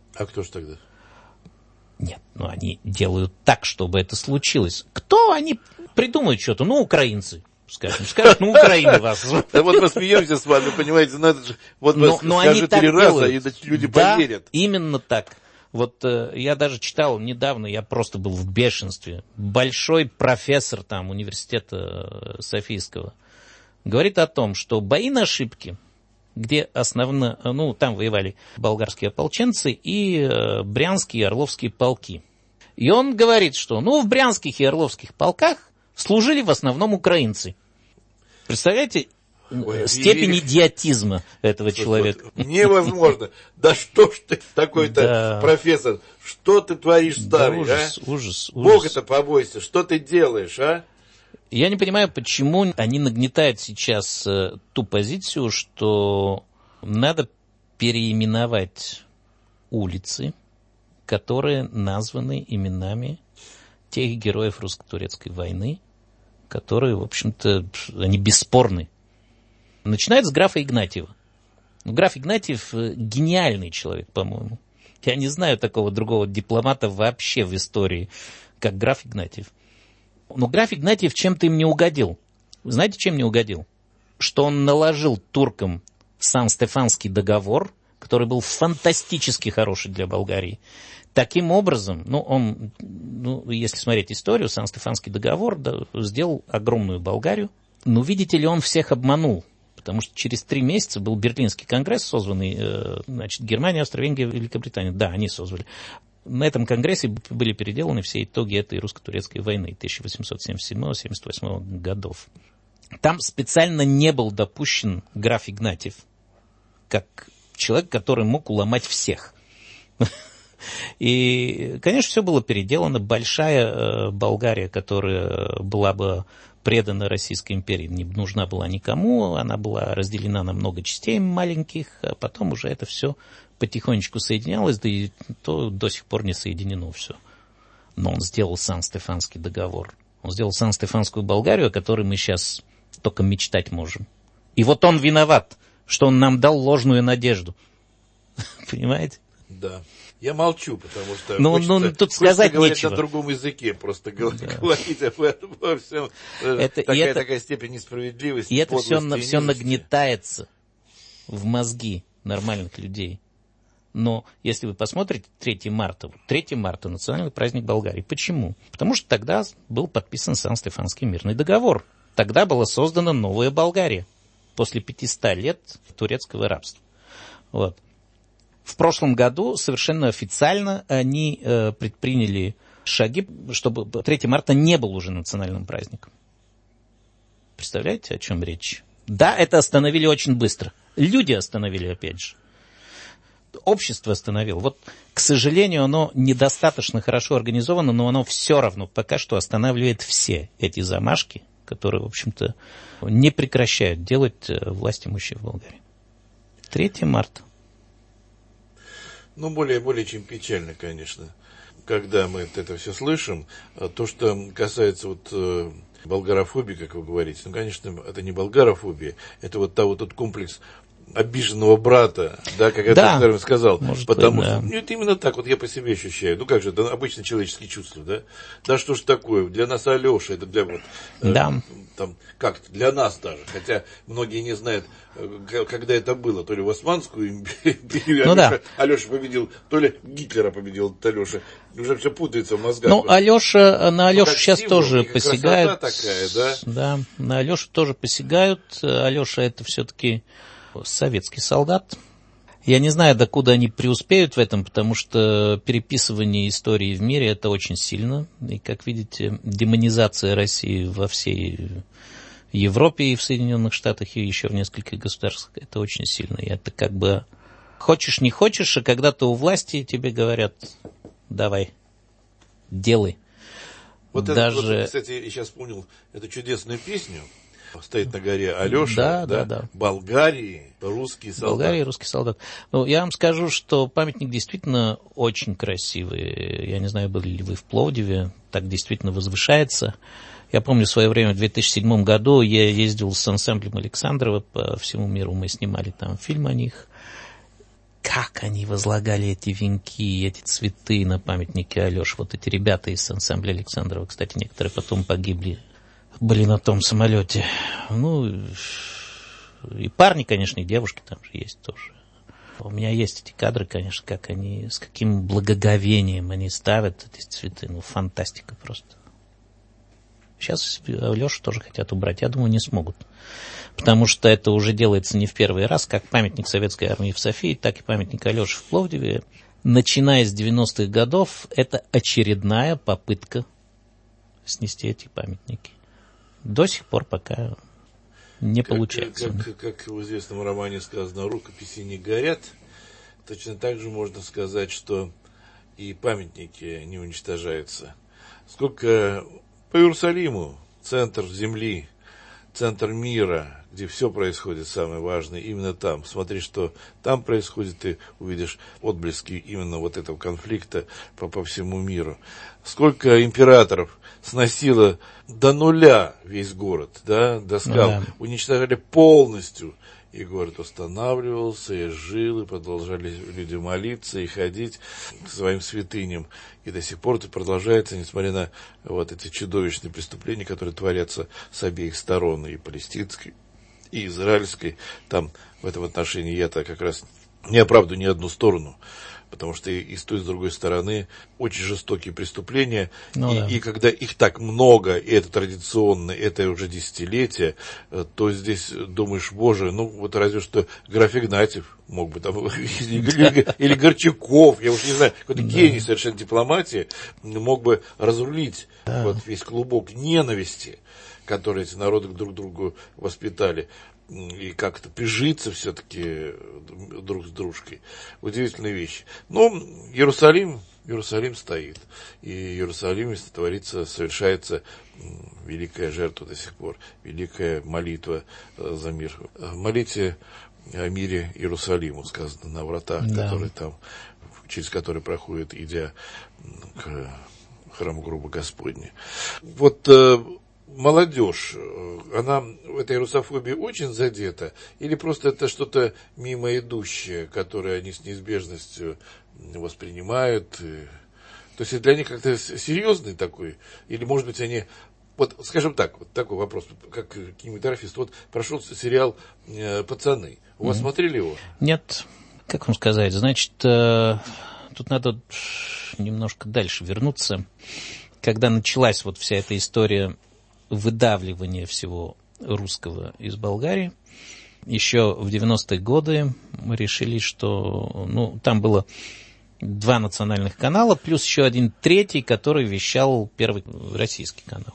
А кто ж тогда? Нет, ну они делают так, чтобы это случилось. Кто они придумают что-то? Ну, украинцы, скажем. Скажут, ну, Украина вас. Да вот мы смеемся с вами, понимаете, надо же, вот скажи 3 раза, и люди поверят. Именно так. Вот я даже читал недавно, я просто был в бешенстве. Большой профессор там университета Софийского говорит о том, что бои на ошибки, где основно, ну, там воевали болгарские ополченцы и брянские и орловские полки. И он говорит, что, ну, в брянских и орловских полках служили в основном украинцы. Представляете степень идиотизма этого человека? Вот, невозможно. Да что ж ты такой-то профессор? Что ты творишь, старый, ужас. Бога-то побойся, что ты делаешь, а? Я не понимаю, почему они нагнетают сейчас ту позицию, что надо переименовать улицы, которые названы именами тех героев русско-турецкой войны, которые, в общем-то, они бесспорны. Начинают с графа Игнатьева. Ну, граф Игнатьев гениальный человек, по-моему. Я не знаю такого другого дипломата вообще в истории, как граф Игнатьев. Но граф Игнатьев чем-то им не угодил. Вы знаете, чем не угодил? Что он наложил туркам Сан-Стефанский договор, который был фантастически хороший для Болгарии. Таким образом, если смотреть историю, Сан-Стефанский договор сделал огромную Болгарию. Но, видите ли, он всех обманул. Потому что через 3 месяца был Берлинский конгресс, созванный, Германия, Австро-Венгрия, Великобритания. Да, они созвали. На этом конгрессе были переделаны все итоги этой русско-турецкой войны 1877-1878 годов. Там специально не был допущен граф Игнатьев, как человек, который мог уломать всех. И, конечно, все было переделано. Большая Болгария, которая была бы предана Российской империи, не нужна была никому, она была разделена на много частей маленьких, а потом уже это все потихонечку соединялось, да и то до сих пор не соединено все. Но он сделал Сан-Стефанский договор. Он сделал Сан-Стефанскую Болгарию, о которой мы сейчас только мечтать можем. И вот он виноват, что он нам дал ложную надежду. Понимаете? Да. Я молчу, потому что тут сказать говорить нечего. На другом языке, просто говорить об этом во всем. Такая степень несправедливости. И это все нагнетается в мозги нормальных людей. Но если вы посмотрите 3 марта, 3 марта национальный праздник Болгарии. Почему? Потому что тогда был подписан Сан-Стефанский мирный договор. Тогда была создана новая Болгария после 500 лет турецкого рабства. Вот. В прошлом году совершенно официально они предприняли шаги, чтобы 3 марта не был уже национальным праздником. Представляете, о чем речь? Да, это остановили очень быстро. Люди остановили, опять же. Общество остановило. Вот, к сожалению, оно недостаточно хорошо организовано, но оно все равно пока что останавливает все эти замашки, которые, в общем-то, не прекращают делать власть имущие в Болгарии. 3 марта. Ну, более чем печально, конечно, когда мы это все слышим. То, что касается болгарофобии, как вы говорите, ну, конечно, это не болгарофобия, это тот комплекс обиженного брата, да, как я сказал. Потому что это именно так, я по себе ощущаю. Ну, как же, это обычно человеческие чувства, да? Да что ж такое, для нас Алеша, это для как-то для нас даже, хотя многие не знают, когда это было, то ли в Османскую империю Алеша победил, то ли Гитлера победил Алеша, уже все путается в мозгах. Ну, на Алешу сейчас тоже посягают. Такая, да? Да, на Алешу тоже посягают. Алеша это все-таки советский солдат. Я не знаю, докуда они преуспеют в этом, потому что переписывание истории в мире это очень сильно. И, как видите, демонизация России во всей Европе и в Соединенных Штатах и еще в нескольких государствах это очень сильно. И это как бы хочешь не хочешь, а когда ты у власти, тебе говорят, давай, делай. Кстати, я сейчас вспомнил эту чудесную песню. Стоит на горе Алеша, да. Болгарии, русский солдат. Болгарии, русский солдат. Ну, я вам скажу, что памятник действительно очень красивый. Я не знаю, были ли вы в Пловдиве, так действительно возвышается. Я помню, в свое время, в 2007 году, я ездил с ансамблем Александрова по всему миру, мы снимали там фильм о них. как они возлагали эти венки, эти цветы на памятники Алёше. Вот эти ребята из ансамбля Александрова, кстати, некоторые потом погибли, были на том самолете. Ну, и парни, конечно, и девушки там же есть тоже. У меня есть эти кадры, конечно, как они, с каким благоговением они ставят эти цветы. Ну, фантастика просто. Сейчас Алёшу тоже хотят убрать. Я думаю, не смогут. Потому что это уже делается не в первый раз, как памятник Советской Армии в Софии, так и памятник Алёше в Пловдиве. Начиная с 90-х годов, это очередная попытка снести эти памятники. До сих пор пока не получается. Как в известном романе сказано, рукописи не горят. Точно так же можно сказать, что и памятники не уничтожаются. Сколько по Иерусалиму, центр земли, центр мира, где все происходит, самое важное, именно там. Смотри, что там происходит, ты увидишь отблески именно вот этого конфликта по всему миру. Сколько императоров сносило до нуля весь город, да, до скал, уничтожали полностью, и город восстанавливался, и жил, и продолжали люди молиться, и ходить к своим святыням. И до сих пор это продолжается, несмотря на вот эти чудовищные преступления, которые творятся с обеих сторон, и палестинской, и израильской. Там в этом отношении я-то как раз не оправдываю ни одну сторону, потому что и с той, и с другой стороны очень жестокие преступления, и когда их так много, и это традиционно, это уже десятилетия, то здесь думаешь, боже, ну вот разве что граф Игнатьев мог бы там, или Горчаков, я уж не знаю, какой-то гений совершенно дипломатии, мог бы разрулить вот весь клубок ненависти, который эти народы друг к другу воспитали, и как-то прижиться все-таки друг с дружкой. Удивительная вещь. Но Иерусалим стоит. И в Иерусалиме творится, совершается великая жертва до сих пор, великая молитва за мир. Молите о мире Иерусалиму, сказано на вратах, которые там, через которые проходят, идя к храму гроба Господня. Вот молодежь, она в этой русофобии очень задета, или просто это что-то мимо идущее, которое они с неизбежностью воспринимают? То есть для них как-то серьезный такой, или, может быть, они... Вот, скажем так, вот такой вопрос, как кинематографист. Вот прошел сериал «Пацаны». У вас смотрели его? Нет. Как вам сказать? Значит, тут надо немножко дальше вернуться. Когда началась вот вся эта история выдавливания всего русского из Болгарии, еще в 90-е годы мы решили, что там было 2 национальных канала, плюс еще один третий, который вещал первый российский канал.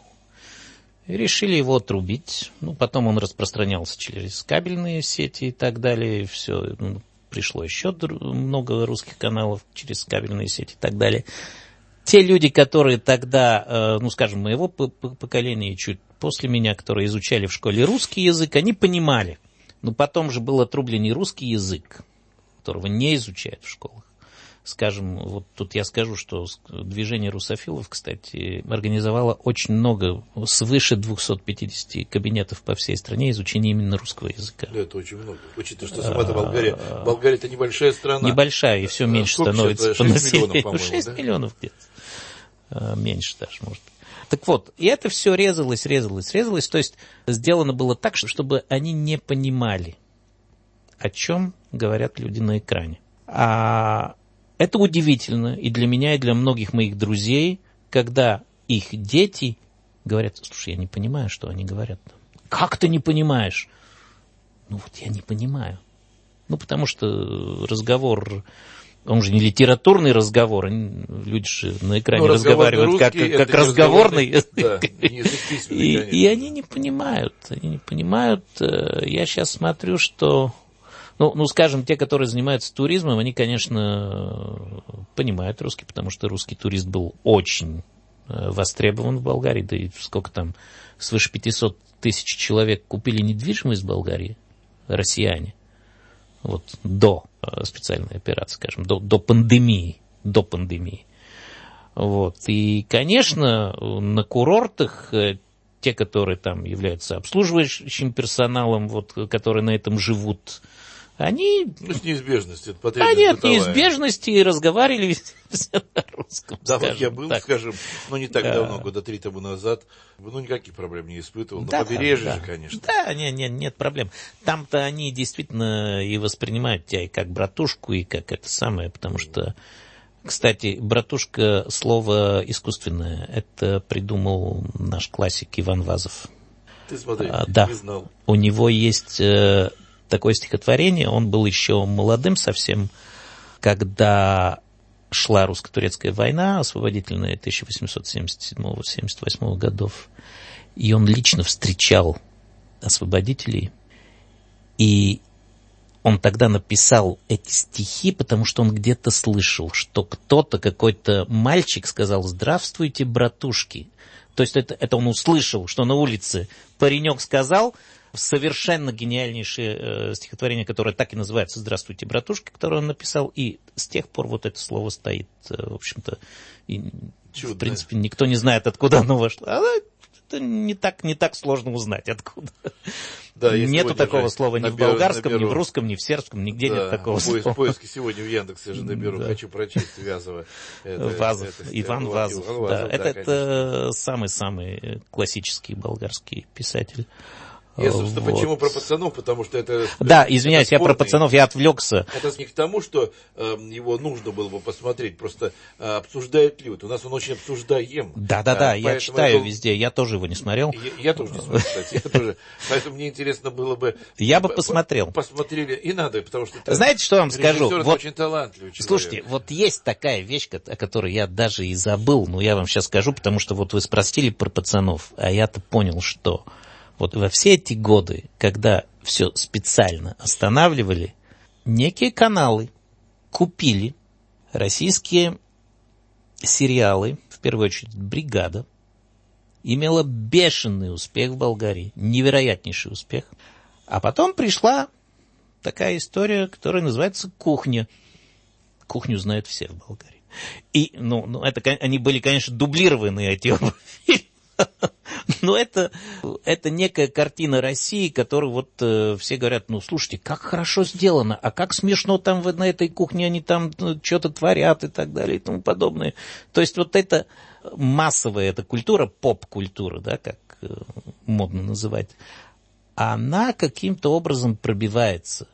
И решили его отрубить. Потом он распространялся через кабельные сети и так далее. И все, пришло еще много русских каналов через кабельные сети и так далее. Те люди, которые тогда, скажем, моего поколения и чуть после меня, которые изучали в школе русский язык, они понимали. Но потом же был отрублен и русский язык, которого не изучают в школах. Скажем, вот тут я скажу, что движение русофилов, кстати, организовало очень много, свыше 250 кабинетов по всей стране изучения именно русского языка. Да, это очень много. Учитывая, что сама-то Болгария. Болгария это небольшая страна. Небольшая, и все меньше становится по населению. 6 миллионов где-то. Меньше даже, может. Так вот, и это все резалось. То есть сделано было так, чтобы они не понимали, о чем говорят люди на экране. А это удивительно и для меня, и для многих моих друзей, когда их дети говорят: слушай, я не понимаю, что они говорят. Как ты не понимаешь? Я не понимаю. Потому что разговор, он же не литературный разговор, люди же на экране разговаривают как разговорный. Да, и они не понимают. Я сейчас смотрю, что... скажем, те, которые занимаются туризмом, они, конечно, понимают русский, потому что русский турист был очень востребован в Болгарии, да и сколько там, свыше 500 тысяч человек купили недвижимость в Болгарии, россияне, до специальной операции, скажем, до пандемии. И, конечно, на курортах те, которые там являются обслуживающим персоналом, которые на этом живут, Они... с неизбежностью. Это потребность А нет, бытовая. неизбежности, разговаривали все на русском, Да, вот я скажем был, так. скажем, не так давно, года 3 тому назад, никаких проблем не испытывал. Да, На побережье да. же, конечно. Да, нет проблем. Там-то они действительно и воспринимают тебя и как братушку, и как это самое, потому что, кстати, братушка — слово искусственное. Это придумал наш классик Иван Вазов. Ты смотри, да. не знал. У него есть такое стихотворение, он был еще молодым совсем, когда шла русско-турецкая война, освободительная 1877-78 годов, и он лично встречал освободителей, и он тогда написал эти стихи, потому что он где-то слышал, что кто-то, какой-то мальчик сказал: «Здравствуйте, братушки». То есть это он услышал, что на улице паренек сказал, совершенно гениальнейшее стихотворение, которое так и называется «Здравствуйте, братушки», которое он написал, и с тех пор вот это слово стоит, в общем-то, и, в принципе, никто не знает, откуда оно вошло. Это не так сложно узнать, откуда. Да, нету такого слова ни в болгарском, ни в русском, ни в сербском, нигде нет такого слова. Поиски сегодня в Яндексе же наберу, хочу прочесть Вязова. Вазов, Иван Вазов. Да, это самый-самый классический болгарский писатель. Я, собственно, почему про пацанов, потому что это... Да, извиняюсь, я про пацанов, я отвлекся. Это не к тому, что его нужно было бы посмотреть, просто обсуждают ли. Вот у нас он очень обсуждаем. Да, я читаю везде, я тоже его не смотрел. Я тоже не смотрел, кстати, Поэтому мне интересно было бы... Я бы посмотрел. Посмотрели, и надо, потому что... Знаете, что я вам скажу? Вот, очень талантливый человек. Слушайте, вот есть такая вещь, о которой я даже и забыл, но я вам сейчас скажу, потому что вот вы спросили про пацанов, а я-то понял, что... Вот во все эти годы, когда все специально останавливали, некие каналы купили российские сериалы, в первую очередь «Бригада», имела бешеный успех в Болгарии, невероятнейший успех. А потом пришла такая история, которая называется «Кухня». Кухню знают все в Болгарии. И, они были, конечно, дублированы, эти оба фильма. Но это некая картина России, которую вот все говорят: слушайте, как хорошо сделано, а как смешно там на этой кухне они там что-то творят и так далее и тому подобное. То есть вот эта массовая эта культура, поп-культура, да, как модно называть, она каким-то образом пробивается.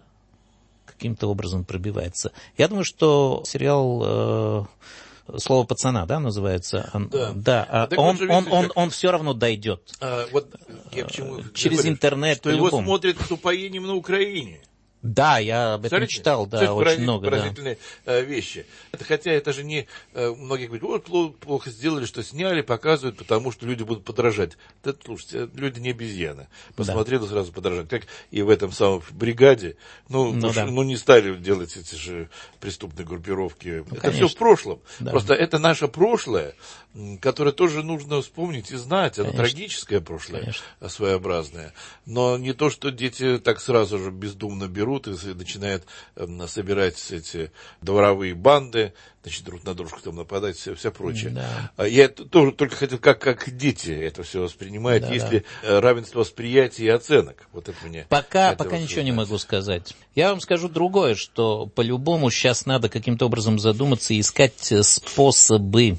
Я думаю, что сериал... «Слово пацана», да, называется? Да. Он все равно дойдет. Я к чему через говорю, интернет. Что его смотрят с упоением на Украине. Да, я об этом читал, да, очень много. Поразительные вещи. Хотя это же не... Многие говорят: вот плохо сделали, что сняли, показывают, потому что люди будут подражать. Да, слушайте, люди не обезьяны. Посмотрели, сразу подражать. Как и в этом самом «Бригаде». Не стали делать эти же преступные группировки. Это конечно. все в прошлом. Да. Просто это наше прошлое, которое тоже нужно вспомнить и знать. Оно трагическое прошлое, своеобразное. Но не то, что дети так сразу же бездумно берут и начинают собирать эти дворовые банды, значит, друг на дружку там нападать, вся прочее. Да. Я тоже только хотел, как дети это все воспринимают, если равенство восприятия и оценок. Вот это мне. Пока ничего не могу сказать. Я вам скажу другое, что по-любому сейчас надо каким-то образом задуматься и искать способы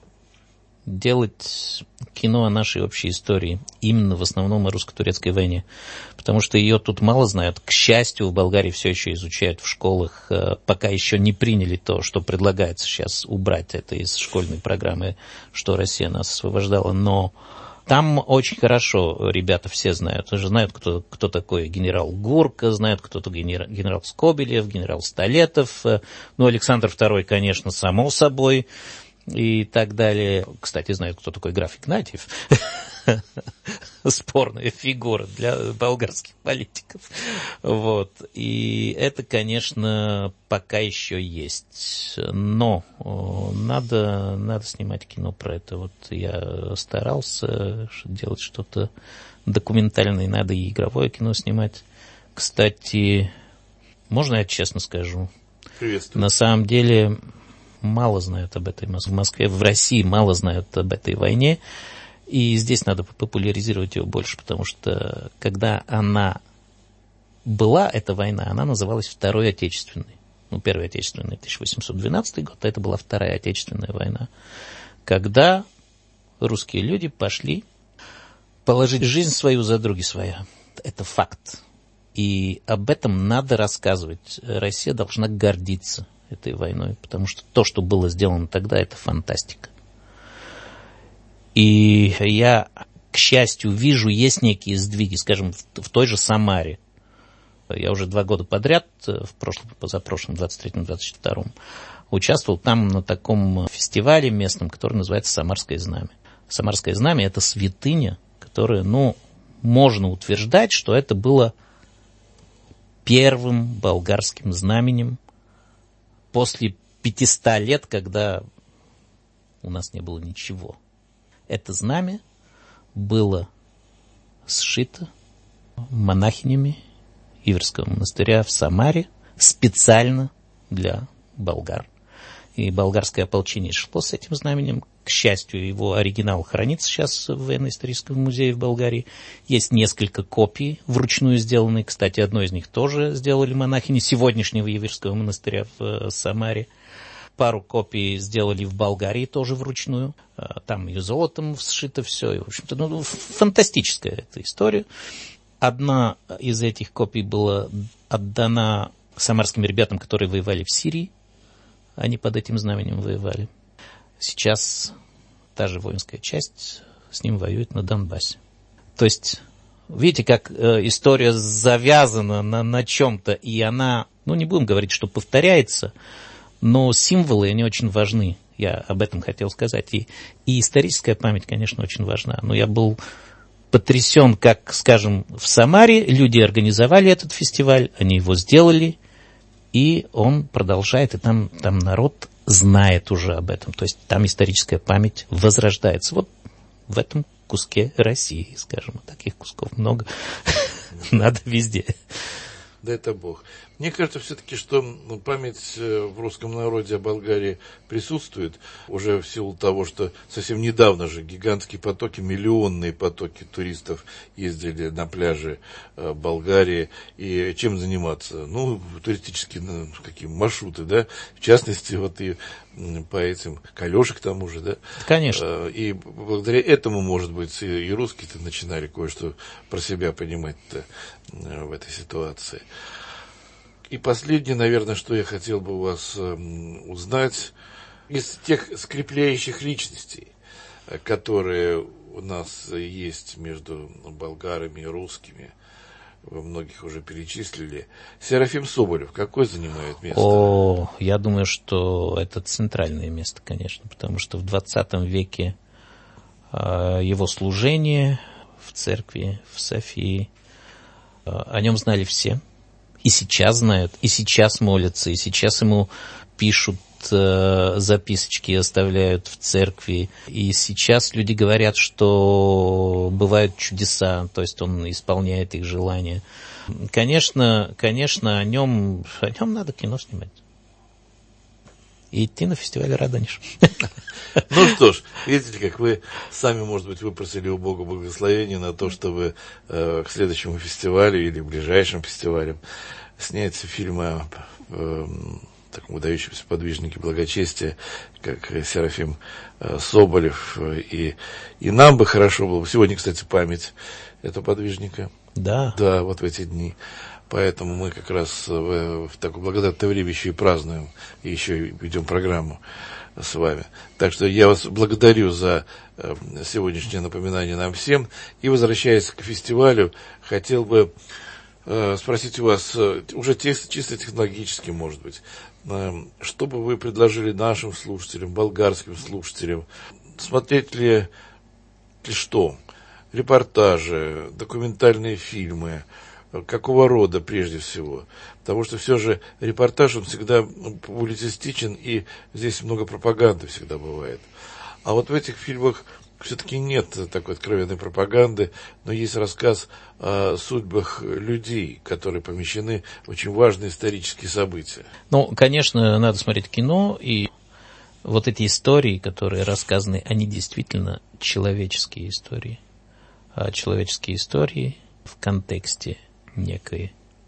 делать кино о нашей общей истории, именно в основном о русско-турецкой войне, потому что ее тут мало знают. К счастью, в Болгарии все еще изучают в школах, пока еще не приняли то, что предлагается сейчас убрать это из школьной программы, что Россия нас освобождала, но там очень хорошо ребята все знают. Знают, кто такой генерал Гурка, знают, кто такой генерал Скобелев, генерал Столетов, Александр II, конечно, само собой, и так далее. Кстати, знают, кто такой граф Игнатьев. Спорная фигура для болгарских политиков. Вот. И это, конечно, пока еще есть. Но надо снимать кино про это. Вот я старался делать что-то документальное. Надо и игровое кино снимать. Кстати, можно я честно скажу? Приветствую. На самом деле... мало знают об этой в Москве, в России мало знают об этой войне, и здесь надо популяризировать ее больше, потому что когда она была эта война, она называлась Второй Отечественной. Первая Отечественная 1812 год, а это была Вторая Отечественная война, когда русские люди пошли положить жизнь свою за други своя. Это факт. И об этом надо рассказывать. Россия должна гордиться этой войной, потому что то, что было сделано тогда, это фантастика. И я, к счастью, вижу, есть некие сдвиги, скажем, в той же Самаре. Я уже 2 года подряд, в прошлом, позапрошлом, 23-м, 22-м, участвовал там на таком фестивале местном, который называется «Самарское знамя». «Самарское знамя» — это святыня, которая, можно утверждать, что это было первым болгарским знаменем после 500 лет, когда у нас не было ничего. Это знамя было сшито монахинями Иверского монастыря в Самаре специально для болгар. И болгарское ополчение шло с этим знаменем. К счастью, его оригинал хранится сейчас в военно-историческом музее в Болгарии. Есть несколько копий вручную сделанные. Кстати, одну из них тоже сделали монахини сегодняшнего Иверского монастыря в Самаре. Пару копий сделали в Болгарии тоже вручную. Там и золотом сшито все. И, в общем-то, фантастическая эта история. Одна из этих копий была отдана самарским ребятам, которые воевали в Сирии. Они под этим знаменем воевали. Сейчас та же воинская часть с ним воюет на Донбассе. То есть, видите, как история завязана на чем-то, и она, не будем говорить, что повторяется, но символы, они очень важны. Я об этом хотел сказать. И историческая память, конечно, очень важна. Но я был потрясен, как, скажем, в Самаре люди организовали этот фестиваль, они его сделали, и он продолжает, и там народ знает уже об этом. То есть там историческая память возрождается. Вот в этом куске России, скажем, таких кусков много. Надо везде. Да это Бог. Мне кажется все-таки, что память в русском народе о Болгарии присутствует уже в силу того, что совсем недавно же гигантские потоки, миллионные потоки туристов ездили на пляжи Болгарии. И чем заниматься? Туристические какие маршруты, да? В частности, и по этим колёшек к тому же, да? Конечно. И благодаря этому, может быть, и русские-то начинали кое-что про себя понимать-то в этой ситуации. И последнее, наверное, что я хотел бы у вас узнать, из тех скрепляющих личностей, которые у нас есть между болгарами и русскими, вы многих уже перечислили, Серафим Соболев, какое занимает место? Я думаю, что это центральное место, конечно, потому что в 20 веке его служение в церкви, в Софии, о нем знали все. И сейчас знают, и сейчас молятся, и сейчас ему пишут записочки, оставляют в церкви. И сейчас люди говорят, что бывают чудеса, то есть он исполняет их желания. Конечно, о нем надо кино снимать. И идти на фестиваль «Радонеж». Что ж, видите, как вы сами, может быть, выпросили у Бога благословения на то, чтобы к следующему фестивалю или ближайшим фестивалям снять фильмы о таком выдающемся подвижнике благочестия, как Серафим Соболев. И нам бы хорошо было. Сегодня, кстати, память этого подвижника. Да. Да, вот в эти дни. Поэтому мы как раз в такое благодатное время еще и празднуем, и еще и ведем программу с вами. Так что я вас благодарю за сегодняшнее напоминание нам всем. И, возвращаясь к фестивалю, хотел бы спросить у вас, уже чисто технологически, может быть, что бы вы предложили нашим слушателям, болгарским слушателям, смотреть ли что? Репортажи, документальные фильмы, какого рода прежде всего? Потому что все же репортаж, он всегда публицистичен, и здесь много пропаганды всегда бывает. А вот в этих фильмах все-таки нет такой откровенной пропаганды, но есть рассказ о судьбах людей, которые помещены в очень важные исторические события. Конечно, надо смотреть кино, и вот эти истории, которые рассказаны, они действительно человеческие истории. А человеческие истории в контексте некой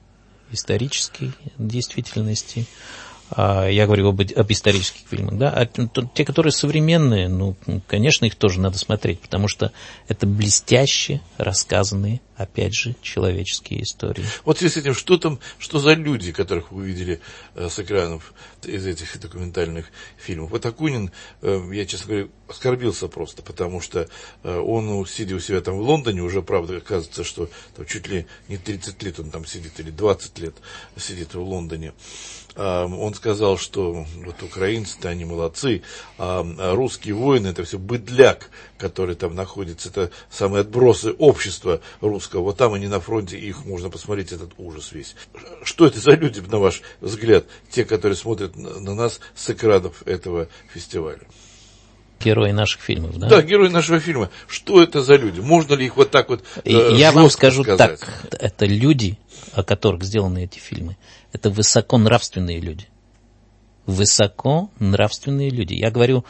исторической действительности. Я говорю об исторических фильмах, да. А те, которые современные, ну, конечно, их тоже надо смотреть, потому что это блестяще рассказанные, опять же, человеческие истории. Вот в связи с этим, что за люди, которых вы увидели с экранов из этих документальных фильмов? Вот Акунин, я, честно говоря, оскорбился просто, потому что он, сидя у себя там в Лондоне, уже, правда, оказывается, что там чуть ли не 30 лет он там сидит, или 20 лет сидит в Лондоне. Он сказал, что вот украинцы-то они молодцы, а русские воины это все быдляк, который там находится, это самые отбросы общества русского. Вот там они на фронте, их можно посмотреть, этот ужас весь. Что это за люди, на ваш взгляд, те, которые смотрят на нас с экранов этого фестиваля? Герои наших фильмов, да? Да, герои нашего фильма. Что это за люди? Можно ли их вот так вот Я вам скажу сказать? так. Это люди, о которых сделаны эти фильмы. Это высоконравственные люди. Высоконравственные люди. Я говорю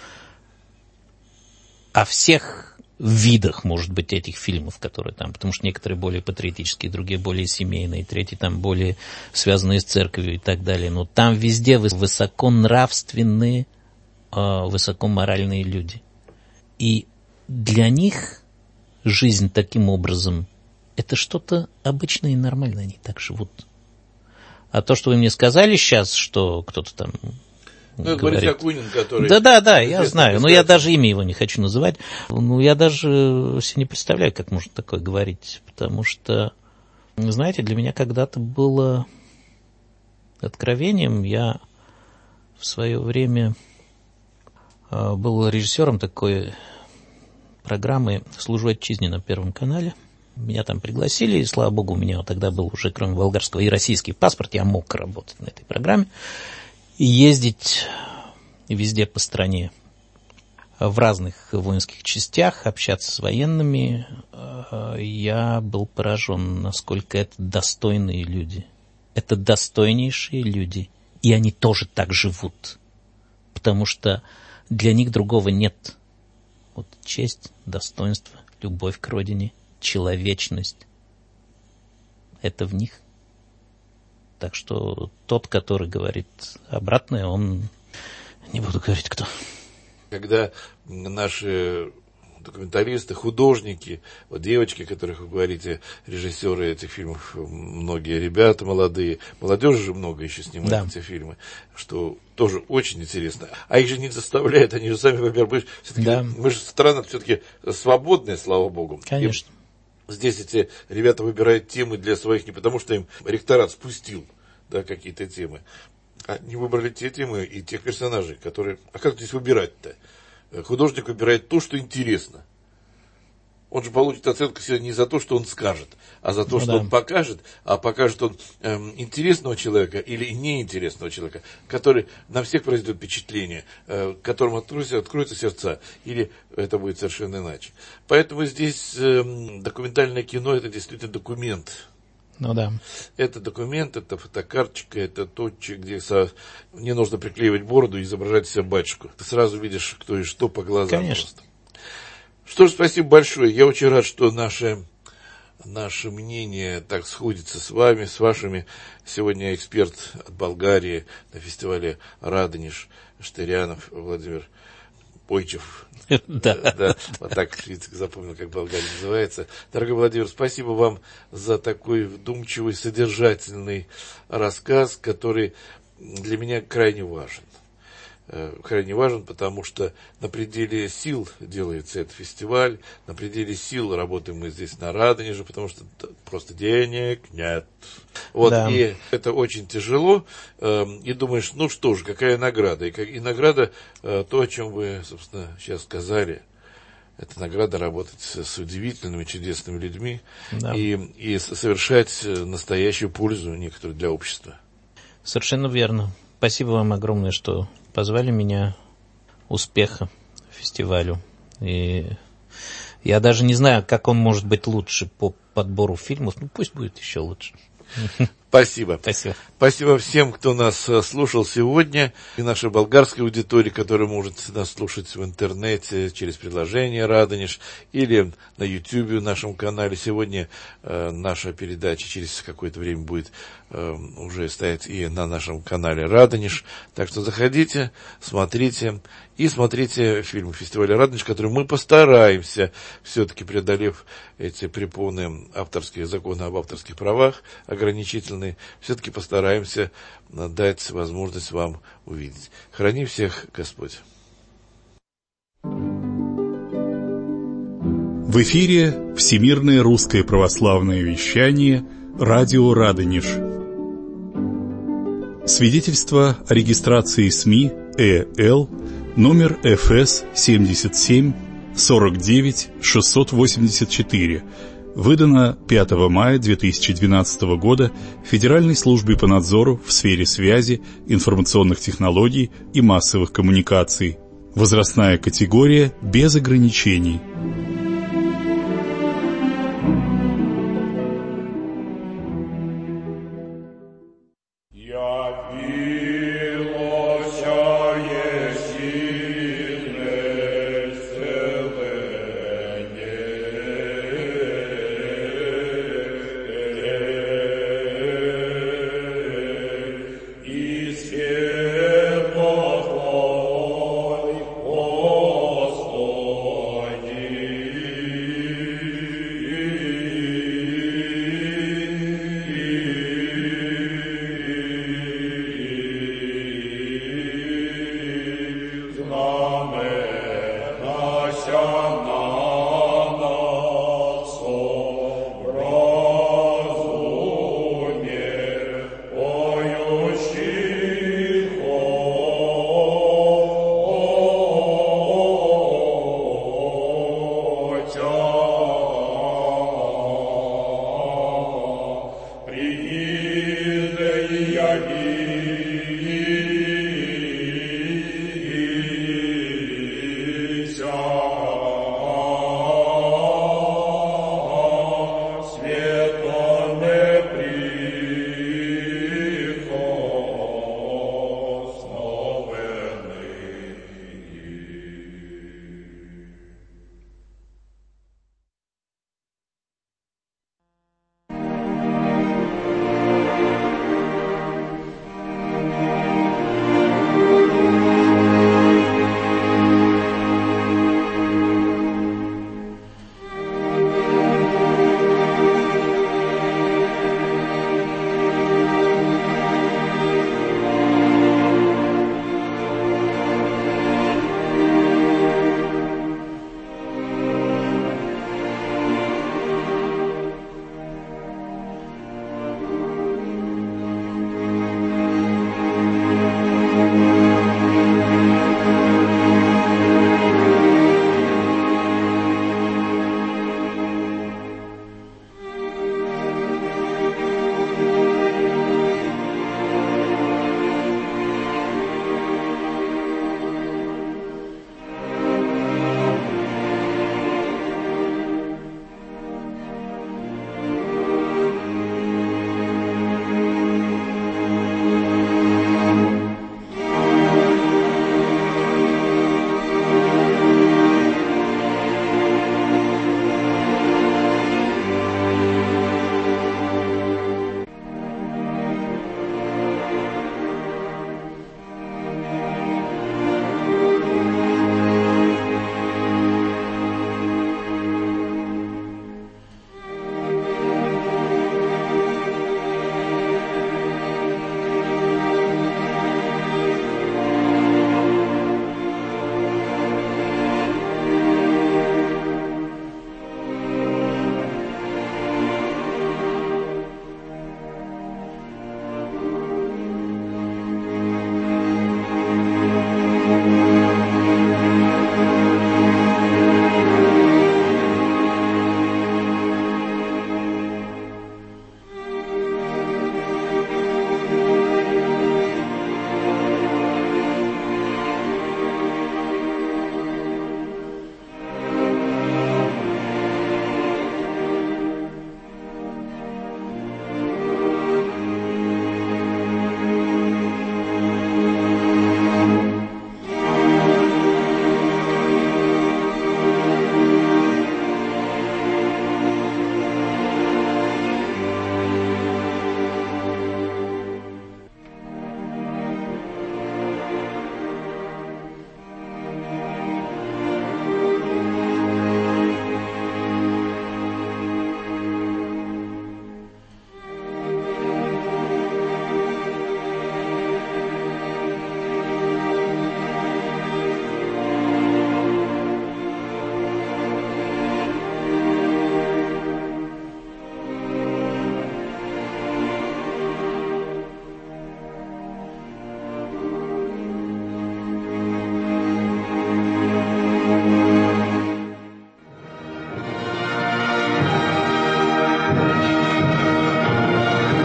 о всех видах, может быть, этих фильмов, которые там, потому что некоторые более патриотические, другие более семейные, третьи там более связанные с церковью и так далее. Но там везде высоконравственные, высокоморальные люди. И для них жизнь таким образом это что-то обычное и нормальное, они так живут. А то, что вы мне сказали сейчас, что кто-то там говорит... Акунин, который... Да, я знаю, но я даже имя его не хочу называть. Ну, я даже себе не представляю, как можно такое говорить, потому что, знаете, для меня когда-то было откровением. Я в свое время был режиссером такой программы «Служу отчизне» на Первом канале. Меня там пригласили, и, слава богу, у меня тогда был уже, кроме болгарского, и российский паспорт. Я мог работать на этой программе и ездить везде по стране, в разных воинских частях, общаться с военными. Я был поражен, насколько это достойные люди. Это достойнейшие люди, и они тоже так живут, потому что для них другого нет. Вот честь, достоинство, любовь к родине, человечность. Это в них. Так что тот, который говорит обратное, он... Не буду говорить, кто. Когда наши документалисты, художники, вот девочки, о которых вы говорите, режиссеры этих фильмов, многие ребята молодые, молодежи же много еще снимают эти фильмы, что тоже очень интересно. А их же не заставляют, они же сами выбирают. Мы же страна все-таки свободная, слава богу. Конечно. И здесь эти ребята выбирают темы для своих не потому, что им ректорат спустил какие-то темы, а они выбрали те темы и тех персонажей, которые... А как здесь выбирать-то? Художник выбирает то, что интересно. Он же получит оценку не за то, что он скажет, а за то, что он покажет. А покажет он интересного человека или неинтересного человека, который на всех произведет впечатление, которому откроются сердца, или это будет совершенно иначе. Поэтому здесь документальное кино – это действительно документ. Это документ, это фотокарточка, это то, где не нужно приклеивать бороду и изображать себя батюшку. Ты сразу видишь, кто и что по глазам. Конечно. Просто. Что ж, спасибо большое. Я очень рад, что наше мнение так сходится с вами, с вашими. Сегодня эксперт от Болгарии на фестивале «Радонеж» Штырянов Владимир Ойчев. Да, вот так запомнил, как Болгария называется. Дорогой Владимир, спасибо вам за такой вдумчивый, содержательный рассказ, который для меня крайне важен. Крайне важен, потому что на пределе сил делается этот фестиваль, на пределе сил работаем мы здесь на Радонеже, потому что просто денег нет. И это очень тяжело, и думаешь, ну что же, какая награда? И награда, то, о чем вы, собственно, сейчас сказали, это награда работать с удивительными, чудесными людьми и совершать настоящую пользу некоторую для общества. Совершенно верно. Спасибо вам огромное, что позвали меня. Успеха фестивалю. И я даже не знаю, как он может быть лучше по подбору фильмов. Ну, пусть будет еще лучше. Спасибо. Спасибо. Спасибо всем, кто нас слушал сегодня, и нашей болгарской аудитории, которая может нас слушать в интернете через приложение «Радонеж» или на YouTube в нашем канале. Сегодня наша передача через какое-то время будет уже стоять и на нашем канале «Радонеж». Так что заходите, смотрите фильмы фестиваля «Радонеж», которые мы постараемся, все-таки преодолев эти препоны авторские законы об авторских правах ограничительные, все-таки постараемся дать возможность вам увидеть. Храни всех Господь. В эфире Всемирное русское православное вещание «Радио Радонеж». Свидетельство о регистрации СМИ ЭЛ номер ФС 77 49 684, выдано 5 мая 2012 года Федеральной службе по надзору в сфере связи, информационных технологий и массовых коммуникаций. Возрастная категория без ограничений. Amen.